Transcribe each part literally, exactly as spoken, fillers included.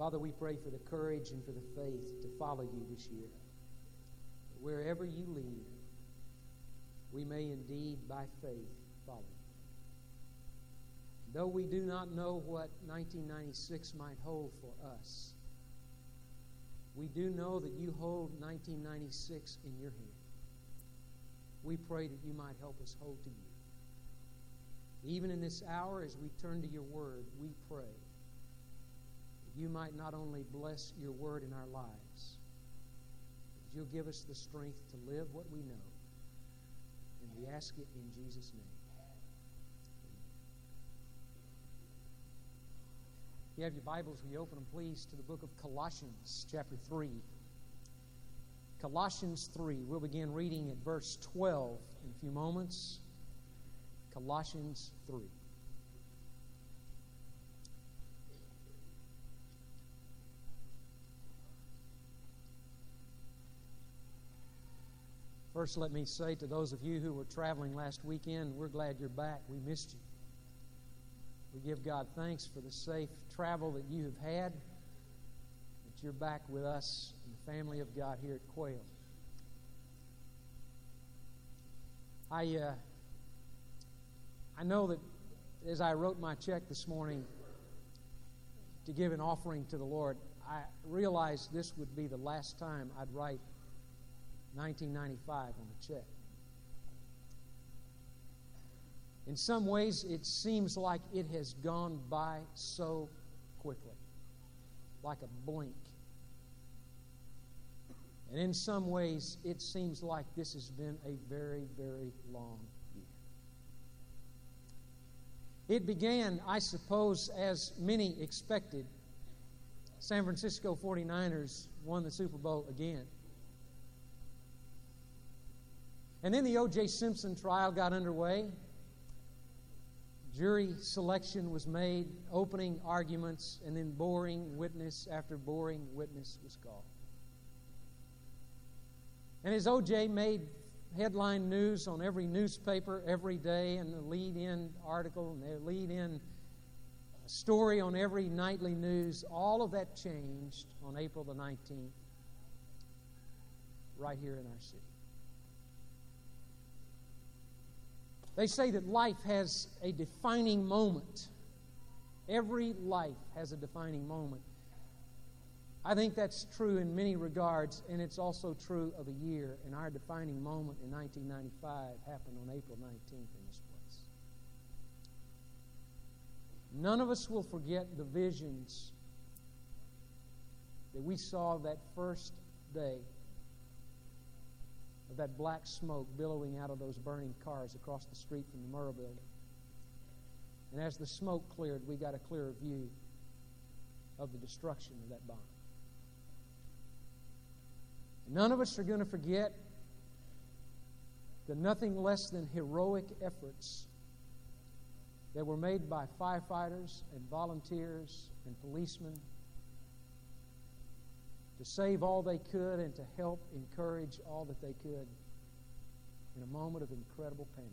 Father, we pray for the courage and for the faith to follow you this year. Wherever you lead, we may indeed by faith follow you. Though we do not know what nineteen ninety-six might hold for us, we do know that you hold nineteen ninety-six in your hand. We pray that you might help us hold to you. Even in this hour, as we turn to your word, we pray that you might not only bless your word in our lives, but you'll give us the strength to live what we know. And we ask it in Jesus' name. If you have your Bibles, will you open them, please, to the book of Colossians, chapter three. Colossians three. We'll begin reading at verse twelve in a few moments. Colossians three. First, let me say to those of you who were traveling last weekend, we're glad you're back. We missed you. We give God thanks for the safe travel that you have had, that you're back with us and the family of God here at Quail. I, uh, I know that as I wrote my check this morning to give an offering to the Lord, I realized this would be the last time I'd write nineteen ninety-five on the check. In some ways, it seems like it has gone by so quickly, like a blink. And in some ways, it seems like this has been a very, very long year. It began, I suppose, as many expected. San Francisco forty-niners won the Super Bowl again. And then the O J Simpson trial got underway. Jury selection was made, opening arguments, and then boring witness after boring witness was called. And as O J made headline news on every newspaper every day, and the lead-in article and the lead-in story on every nightly news, all of that changed on April the nineteenth, right here in our city. They say that life has a defining moment. Every life has a defining moment. I think that's true in many regards, and it's also true of a year. And our defining moment in nineteen ninety-five happened on April nineteenth in this place. None of us will forget the visions that we saw that first day of that black smoke billowing out of those burning cars across the street from the Murrah building. And as the smoke cleared, we got a clearer view of the destruction of that bomb. None of us are going to forget the nothing less than heroic efforts that were made by firefighters and volunteers and policemen to save all they could and to help encourage all that they could in a moment of incredible panic.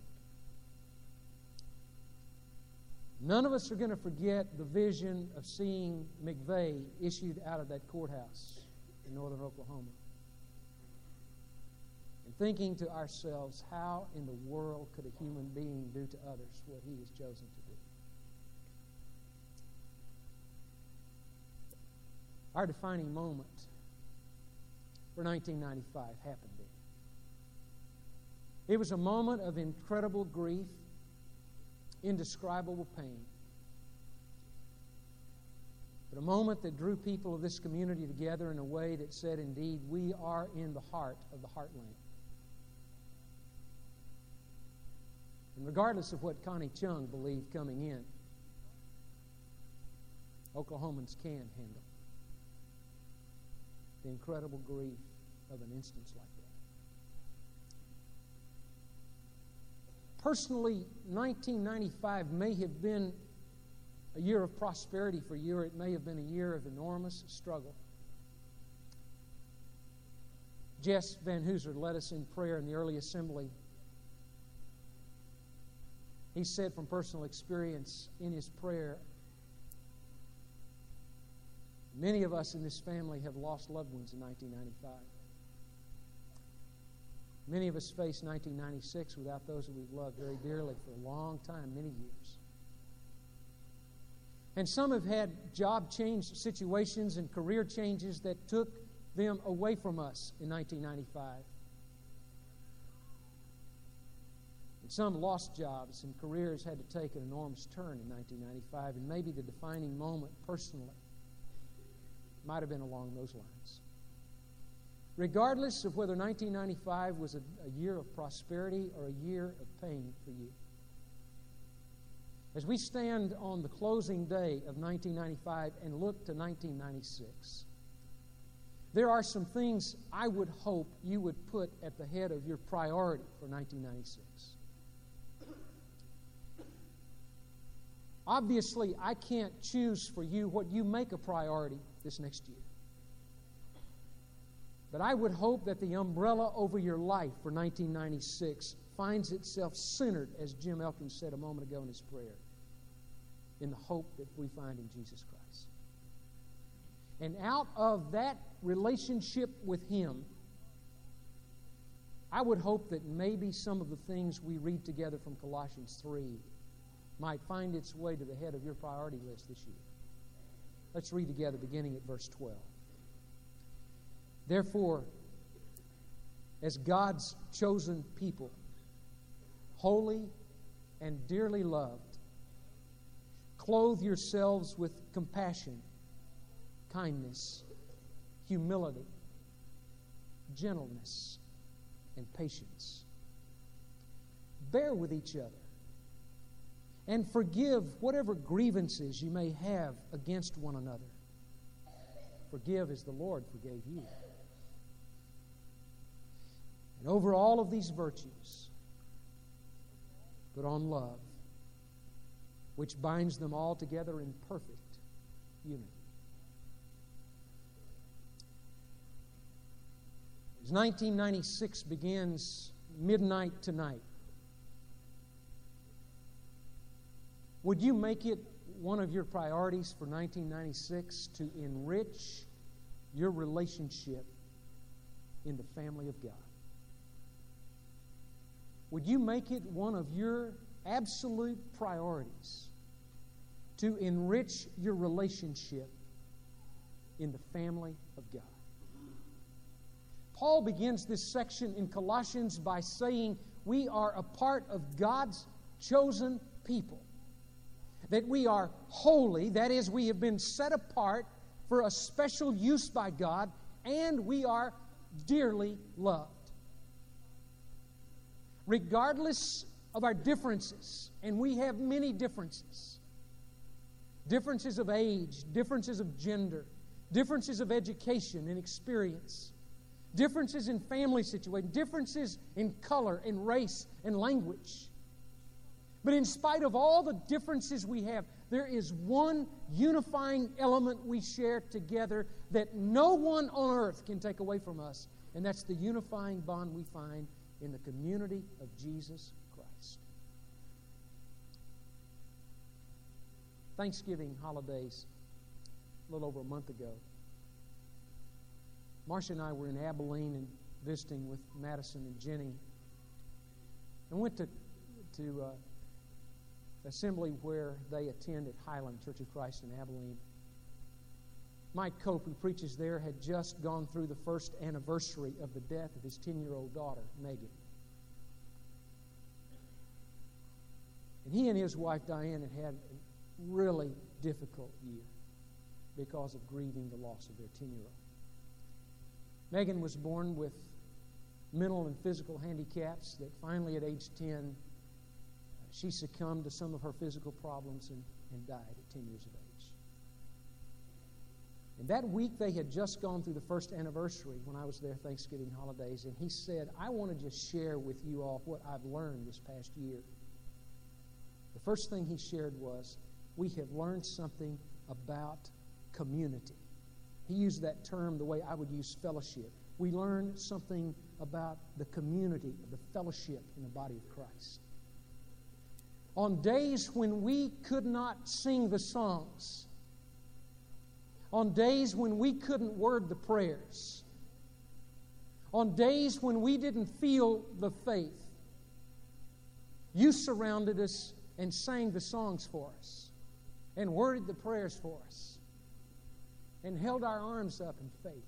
None of us are going to forget the vision of seeing McVeigh issued out of that courthouse in northern Oklahoma and thinking to ourselves, how in the world could a human being do to others what he has chosen to do? Our defining moment for nineteen ninety-five happened then. It was a moment of incredible grief, indescribable pain, but a moment that drew people of this community together in a way that said, indeed, we are in the heart of the heartland. And regardless of what Connie Chung believed coming in, Oklahomans can handle the incredible grief of an instance like that. Personally, nineteen ninety-five may have been a year of prosperity for you, or it may have been a year of enormous struggle. Jess Van Hooser led us in prayer in the early assembly. He said from personal experience in his prayer, Many of us in this family have lost loved ones in nineteen ninety-five. Many of us face nineteen ninety-six without those that we've loved very dearly for a long time, many years. And some have had job change situations and career changes that took them away from us in nineteen ninety-five. And some lost jobs and careers had to take an enormous turn in nineteen ninety-five, and maybe the defining moment personally might have been along those lines. Regardless of whether nineteen ninety-five was a, a year of prosperity or a year of pain for you, as we stand on the closing day of nineteen ninety-five and look to nineteen ninety-six, there are some things I would hope you would put at the head of your priority for nineteen ninety-six. Obviously, I can't choose for you what you make a priority this next year. But I would hope that the umbrella over your life for nineteen ninety-six finds itself centered, as Jim Elkins said a moment ago in his prayer, in the hope that we find in Jesus Christ. And out of that relationship with Him, I would hope that maybe some of the things we read together from Colossians three might find its way to the head of your priority list this year. Let's read together beginning at verse twelve. Therefore, as God's chosen people, holy and dearly loved, clothe yourselves with compassion, kindness, humility, gentleness, and patience. Bear with each other and forgive whatever grievances you may have against one another. Forgive as the Lord forgave you. And over all of these virtues, put on love, which binds them all together in perfect unity. As nineteen ninety-six begins midnight tonight, would you make it one of your priorities for nineteen ninety-six to enrich your relationship in the family of God? Would you make it one of your absolute priorities to enrich your relationship in the family of God? Paul begins this section in Colossians by saying we are a part of God's chosen people. That we are holy, that is, we have been set apart for a special use by God, and we are dearly loved. Regardless of our differences, and we have many differences, differences of age, differences of gender, differences of education and experience, differences in family situation, differences in color and race and language. But in spite of all the differences we have, there is one unifying element we share together that no one on earth can take away from us, and that's the unifying bond we find in the community of Jesus Christ. Thanksgiving holidays, a little over a month ago, Marcia and I were in Abilene and visiting with Madison and Jenny, and went to to uh, assembly where they attend at Highland Church of Christ in Abilene. Mike Cope, who preaches there, had just gone through the first anniversary of the death of his ten-year-old daughter, Megan. And he and his wife, Diane, had had a really difficult year because of grieving the loss of their ten-year-old. Megan was born with mental and physical handicaps that finally at age ten, she succumbed to some of her physical problems and, and died at ten years of age. And that week they had just gone through the first anniversary when I was there Thanksgiving holidays, and he said, I want to just share with you all what I've learned this past year. The first thing he shared was, we have learned something about community. He used that term the way I would use fellowship. We learned something about the community, the fellowship in the body of Christ. On days when we could not sing the songs On days when we couldn't word the prayers. On days when we didn't feel the faith. You surrounded us and sang the songs for us. And worded the prayers for us. And held our arms up in faith.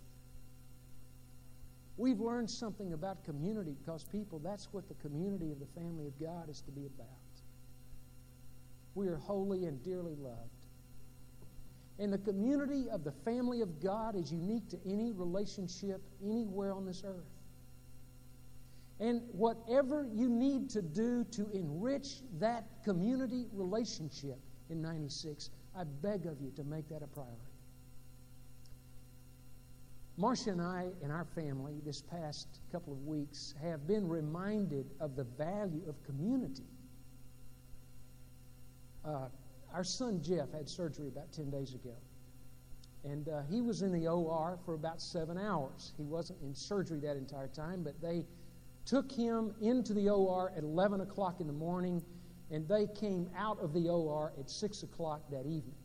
We've learned something about community because, people, that's what the community of the family of God is to be about. We are holy and dearly loved. And the community of the family of God is unique to any relationship anywhere on this earth. And whatever you need to do to enrich that community relationship in ninety-six, I beg of you to make that a priority. Marcia and I and our family this past couple of weeks have been reminded of the value of community. Uh, our son Jeff had surgery about ten days ago. And uh, he was in the O R for about seven hours. He wasn't in surgery that entire time, but they took him into the O R at eleven o'clock in the morning, and they came out of the O R at six o'clock that evening.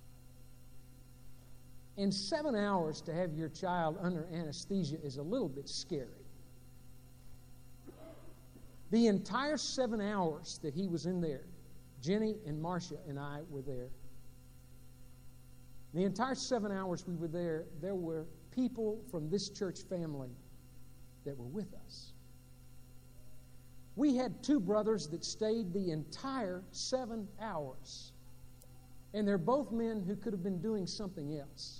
In seven hours to have your child under anesthesia is a little bit scary. The entire seven hours that he was in there, Jenny and Marcia and I were there. The entire seven hours we were there, there were people from this church family that were with us. We had two brothers that stayed the entire seven hours. And they're both men who could have been doing something else.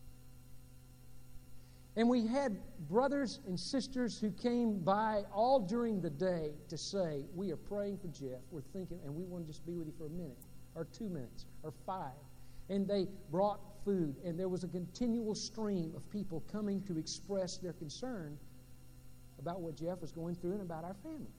And we had brothers and sisters who came by all during the day to say, we are praying for Jeff, we're thinking, and we want to just be with you for a minute, or two minutes, or five. And they brought food, and there was a continual stream of people coming to express their concern about what Jeff was going through and about our family.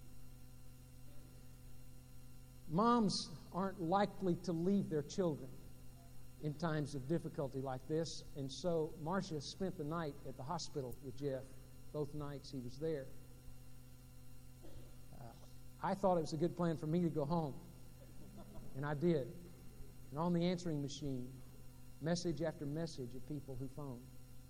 Moms aren't likely to leave their children in times of difficulty like this, and so Marcia spent the night at the hospital with Jeff. Both nights he was there. Uh, I thought it was a good plan for me to go home, and I did. And on the answering machine, message after message of people who phoned.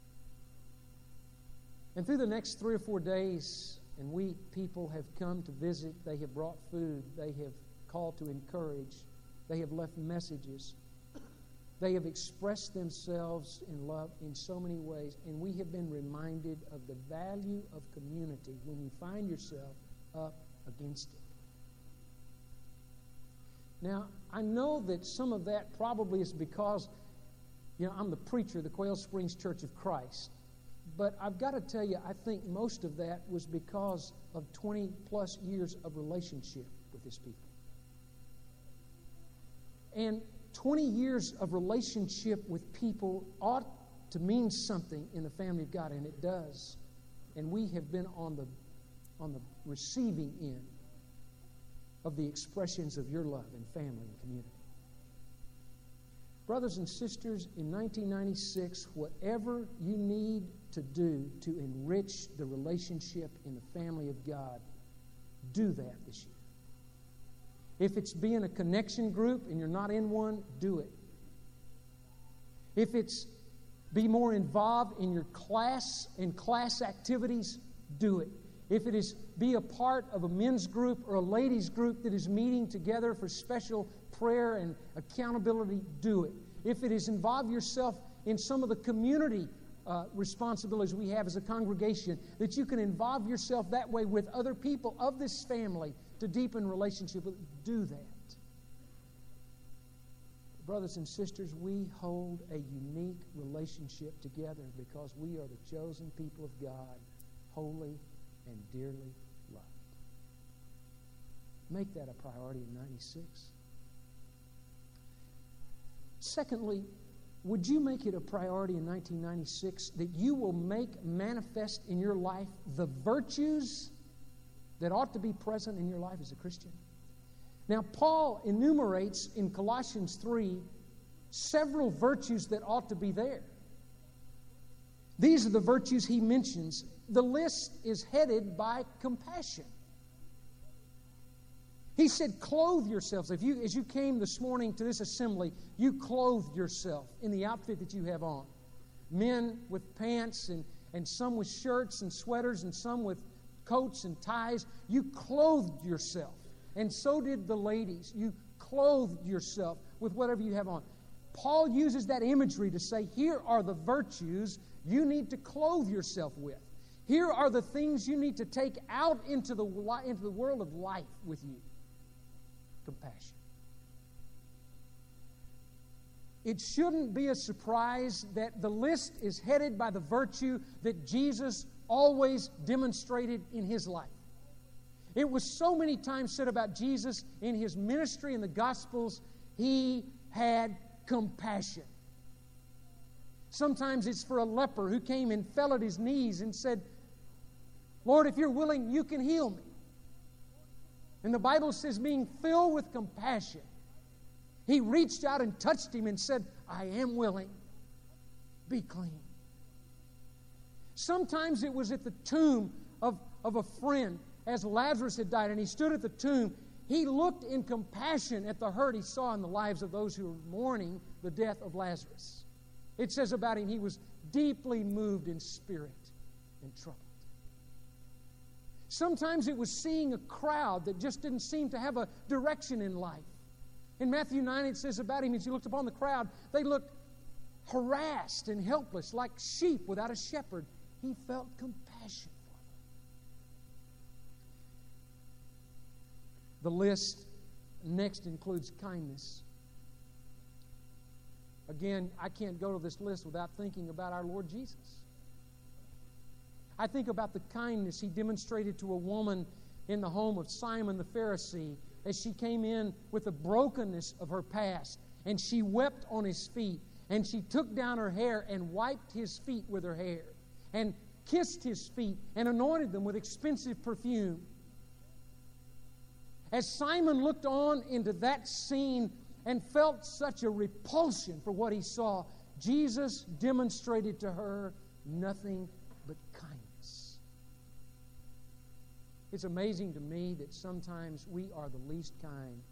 And through the next three or four days and week, people have come to visit. They have brought food. They have called to encourage. They have left messages. They have expressed themselves in love in so many ways, and we have been reminded of the value of community when you find yourself up against it. Now, I know that some of that probably is because, you know, I'm the preacher of the Quail Springs Church of Christ, but I've got to tell you, I think most of that was because of twenty plus years of relationship with His people. And twenty years of relationship with people ought to mean something in the family of God, and it does. And we have been on the on the receiving end of the expressions of your love in family and community. Brothers and sisters, in nineteen ninety-six, whatever you need to do to enrich the relationship in the family of God, do that this year. If it's being a connection group and you're not in one, do it. If it's be more involved in your class and class activities, do it. If it is be a part of a men's group or a ladies' group that is meeting together for special prayer and accountability, do it. If it is involve yourself in some of the community uh, responsibilities we have as a congregation, that you can involve yourself that way with other people of this family to deepen relationship with, do that. Brothers and sisters, we hold a unique relationship together because we are the chosen people of God, holy and dearly loved. Make that a priority in ninety-six. Secondly, would you make it a priority in nineteen ninety-six that you will make manifest in your life the virtues that ought to be present in your life as a Christian? Now, Paul enumerates in Colossians three several virtues that ought to be there. These are the virtues he mentions. The list is headed by compassion. He said, clothe yourselves. If you, as you came this morning to this assembly, you clothed yourself in the outfit that you have on. men with pants and, and some with shirts and sweaters and some with coats and ties. You clothed yourself. And so did the ladies. You clothed yourself with whatever you have on. Paul uses that imagery to say, here are the virtues you need to clothe yourself with. Here are the things you need to take out into the, into the world of life with you. Compassion. It shouldn't be a surprise that the list is headed by the virtue that Jesus always demonstrated in His life. It was so many times said about Jesus in His ministry in the Gospels, He had compassion. Sometimes it's for a leper who came and fell at His knees and said, Lord, if You're willing, You can heal me. And the Bible says, being filled with compassion, He reached out and touched him and said, I am willing. Be clean. Sometimes it was at the tomb of, of a friend as Lazarus had died, and he stood at the tomb. He looked in compassion at the hurt he saw in the lives of those who were mourning the death of Lazarus. It says about him, he was deeply moved in spirit and troubled. Sometimes it was seeing a crowd that just didn't seem to have a direction in life. In Matthew nine, it says about him, as he looked upon the crowd, they looked harassed and helpless, like sheep without a shepherd. He felt compassion for them. The list next includes kindness. Again, I can't go to this list without thinking about our Lord Jesus. I think about the kindness He demonstrated to a woman in the home of Simon the Pharisee as she came in with the brokenness of her past, and she wept on His feet, and she took down her hair and wiped His feet with her hair, and kissed His feet and anointed them with expensive perfume. As Simon looked on into that scene and felt such a repulsion for what he saw, Jesus demonstrated to her nothing but kindness. It's amazing to me that sometimes we are the least kind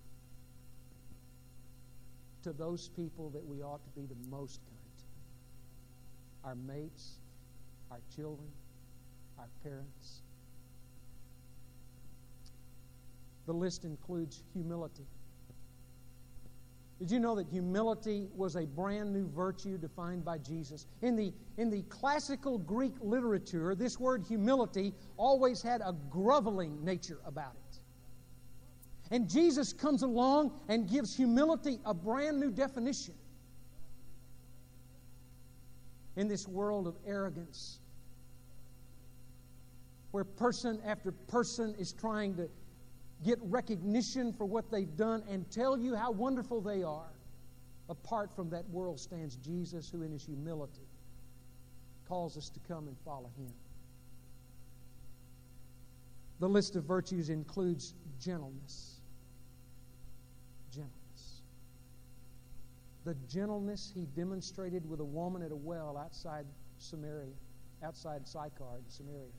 to those people that we ought to be the most kind to. Our mates, our children, our parents. The list includes humility. Did you know that humility was a brand new virtue defined by Jesus? In the, in the classical Greek literature, this word humility always had a groveling nature about it. And Jesus comes along and gives humility a brand new definition. In this world of arrogance, where person after person is trying to get recognition for what they've done and tell you how wonderful they are. Apart from that world stands Jesus, who in His humility calls us to come and follow Him. The list of virtues includes gentleness. Gentleness. The gentleness He demonstrated with a woman at a well outside Samaria, outside Sychar in Samaria.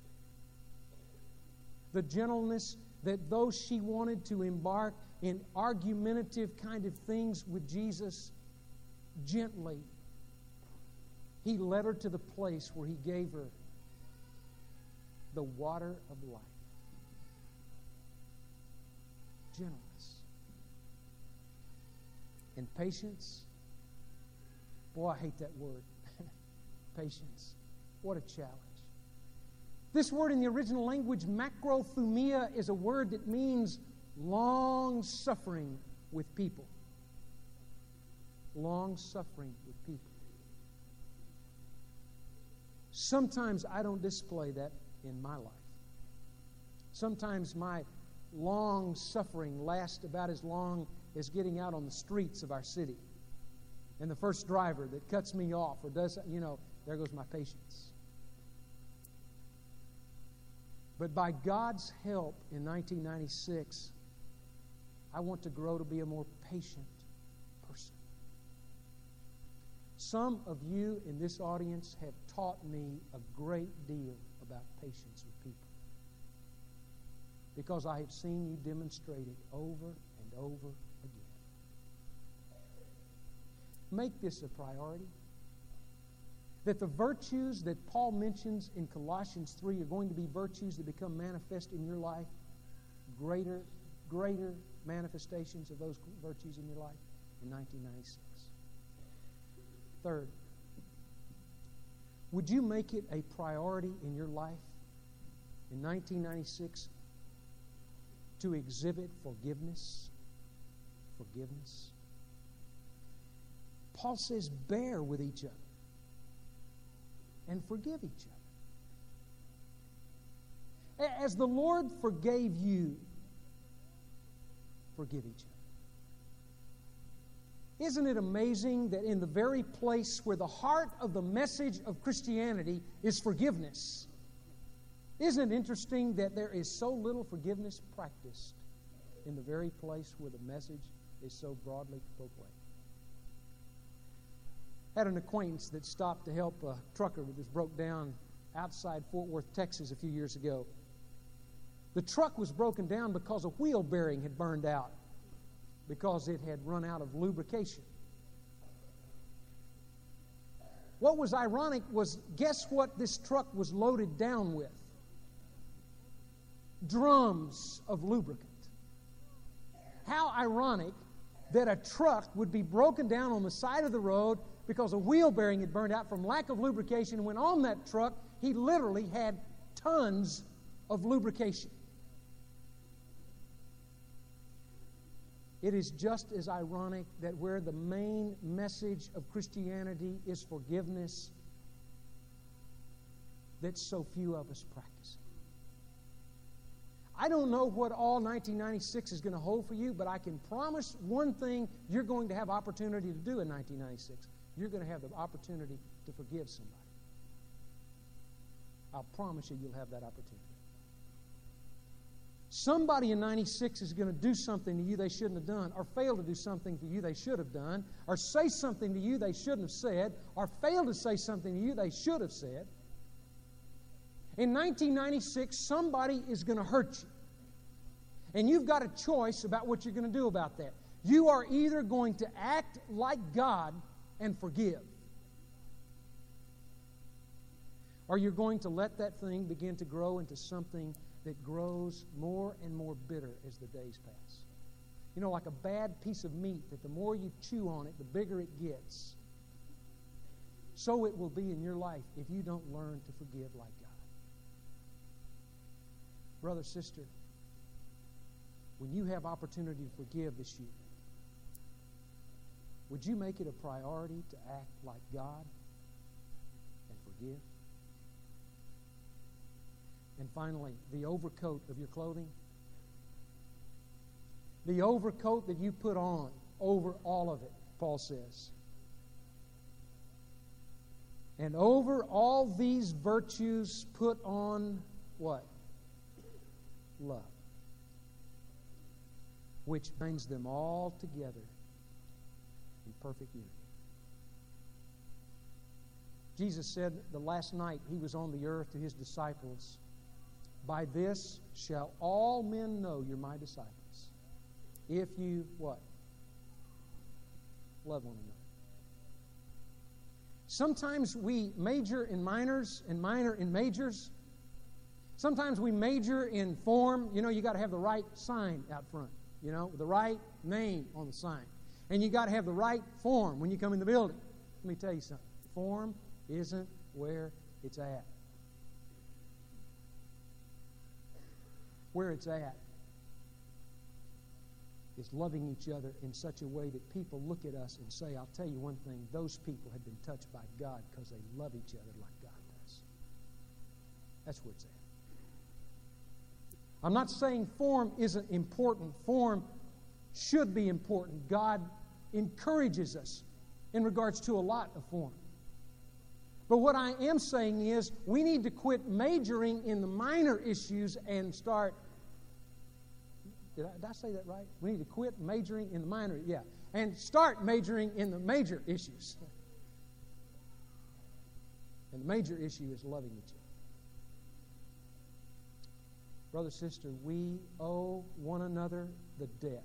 The gentleness that though she wanted to embark in argumentative kind of things with Jesus, gently, He led her to the place where He gave her the water of life. Gentleness. And patience. Boy, I hate that word. Patience. What a challenge. This word in the original language, macrothumia, is a word that means long suffering with people. Long suffering with people. Sometimes I don't display that in my life. Sometimes my long suffering lasts about as long as getting out on the streets of our city. And the first driver that cuts me off or does, you know, there goes my patience. But by God's help in nineteen ninety-six, I want to grow to be a more patient person. Some of you in this audience have taught me a great deal about patience with people, because I have seen you demonstrate it over and over again. Make this a priority. that the virtues that Paul mentions in Colossians three are going to be virtues that become manifest in your life, greater, greater manifestations of those virtues in your life in nineteen ninety-six. Third, would you make it a priority in your life in nineteen ninety-six to exhibit forgiveness? Forgiveness. Paul says, bear with each other and forgive each other. As the Lord forgave you, forgive each other. Isn't it amazing that in the very place where the heart of the message of Christianity is forgiveness, isn't it interesting that there is so little forgiveness practiced in the very place where the message is so broadly proclaimed? I had an acquaintance that stopped to help a trucker that was broke down outside Fort Worth, Texas a few years ago. The truck was broken down because a wheel bearing had burned out, because it had run out of lubrication. What was ironic was, guess what this truck was loaded down with? Drums of lubricant. How ironic that a truck would be broken down on the side of the road because a wheel bearing had burned out from lack of lubrication. And when on that truck, he literally had tons of lubrication. It is just as ironic that where the main message of Christianity is forgiveness, that so few of us practice it. I don't know what all nineteen ninety-six is going to hold for you, but I can promise one thing you're going to have opportunity to do in nineteen ninety-six. You're going to have the opportunity to forgive somebody. I'll promise you you'll have that opportunity. Somebody in ninety-six is going to do something to you they shouldn't have done, or fail to do something for you they should have done, or say something to you they shouldn't have said, or fail to say something to you they should have said. In nineteen ninety-six, somebody is going to hurt you. And you've got a choice about what you're going to do about that. You are either going to act like God and forgive, or you're going to let that thing begin to grow into something that grows more and more bitter as the days pass. You know, like a bad piece of meat, that the more you chew on it, the bigger it gets. So it will be in your life if you don't learn to forgive like God. Brother, sister, when you have opportunity to forgive this year, would you make it a priority to act like God and forgive? And finally, the overcoat of your clothing. The overcoat that you put on over all of it, Paul says. And over all these virtues put on what? Love. Which binds them all together in perfect unity. Jesus said the last night he was on the earth to his disciples, "By this shall all men know you're my disciples, if you," what? Love one another. Sometimes we major in minors and minor in majors. Sometimes we major in form. You know, you got to have the right sign out front, you know, the right name on the sign. And you got to have the right form when you come in the building. Let me tell you something. Form isn't where it's at. Where it's at is loving each other in such a way that people look at us and say, I'll tell you one thing, those people have been touched by God because they love each other like God does. That's where it's at. I'm not saying form isn't important. Form should be important. God encourages us in regards to a lot of form. But what I am saying is we need to quit majoring in the minor issues and start... Did I, did I say that right? We need to quit majoring in the minor, yeah, and start majoring in the major issues. And the major issue is loving each other. Brother, sister, we owe one another the debt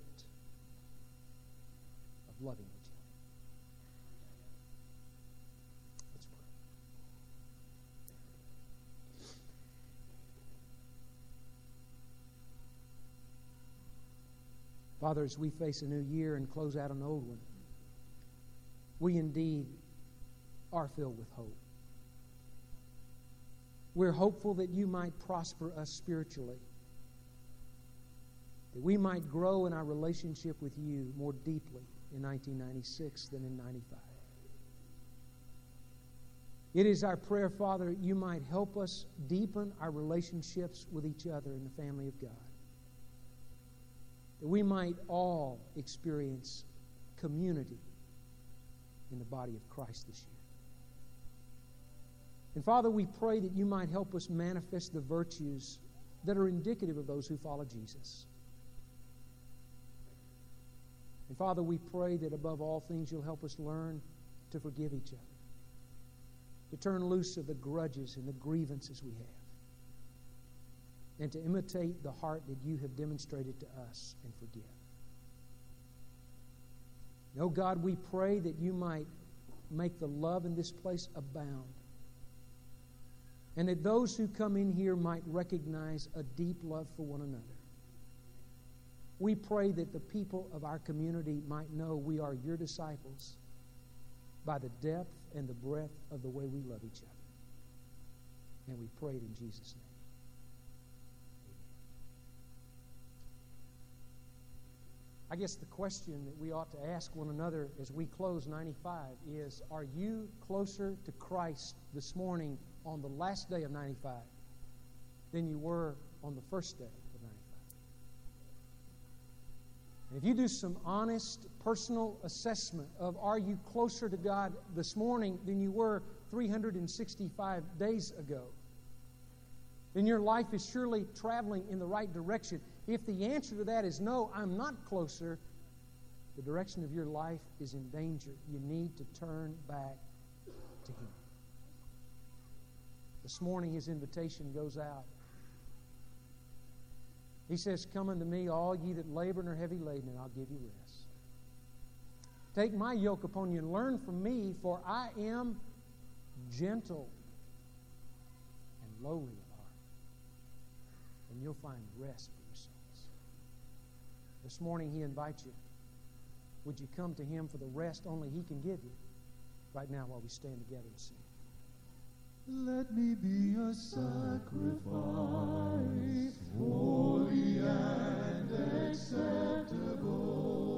of loving each other. Let's pray. Father, as we face a new year and close out an old one, we indeed are filled with hope. We're hopeful that you might prosper us spiritually, that we might grow in our relationship with you more deeply in nineteen ninety-six than in ninety-five. It is our prayer, Father, you might help us deepen our relationships with each other in the family of God, that we might all experience community in the body of Christ this year. And Father, we pray that you might help us manifest the virtues that are indicative of those who follow Jesus. And Father, we pray that above all things you'll help us learn to forgive each other, to turn loose of the grudges and the grievances we have, and to imitate the heart that you have demonstrated to us and forgive. No, God, we pray that you might make the love in this place abound, and that those who come in here might recognize a deep love for one another. We pray that the people of our community might know we are your disciples by the depth and the breadth of the way we love each other. And we pray it in Jesus' name. I guess the question that we ought to ask one another as we close ninety-five is, are you closer to Christ this morning on the last day of ninety-five than you were on the first day of ninety-five? And if you do some honest personal assessment of, are you closer to God this morning than you were three hundred sixty-five days ago, then your life is surely traveling in the right direction. If the answer to that is no, I'm not closer, the direction of your life is in danger. You need to turn back to Him. This morning His invitation goes out. He says, come unto me, all ye that labor and are heavy laden, and I'll give you rest. Take my yoke upon you and learn from me, for I am gentle and lowly of heart, and you'll find rest for your souls. This morning He invites you. Would you come to Him for the rest only He can give you? Right now while we stand together and sing. Let me be a sacrifice, holy and acceptable.